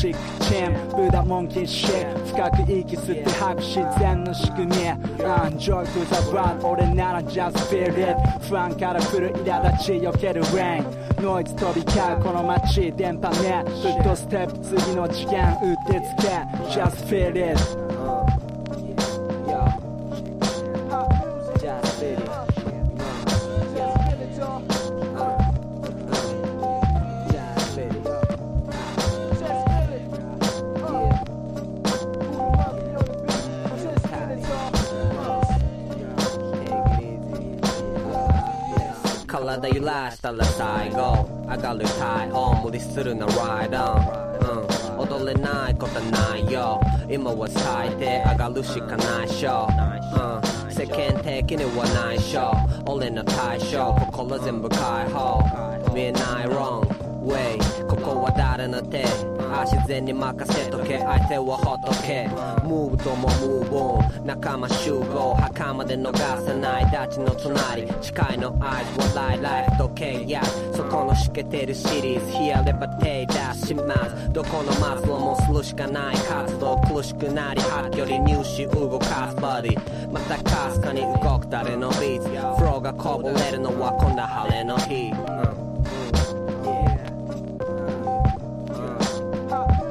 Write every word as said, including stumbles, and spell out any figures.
シックチェーンブダモンキーシェイ深く息吸って吐く自然の仕組み Enjoy to the world 俺なら just feel it 不安から来る苛立ち避ける rain ノイズ飛び交うこの街電波ねフットステップ次の次元打ってつけ just feel it 体揺らしたら最後上がる体温無理するな Ride on、うん、踊れないことないよ今は最低上がるしかないっしょ、うん、世間的にはないっしょ俺の対象心全部解放見えない wrong way ここは誰の手自然に任せとけ相手はほっとけムーブともムーブオン仲間集合墓まで逃さない立ちの隣誓いの合図笑いライフ時計やそこのしけてるシリーズ冷やれば手出しますどこの末路もするしかない活動苦しくなり発距離入手動かすボディまたかすかに動く誰のビーツフローがこぼれるのはこんな晴れの日、うん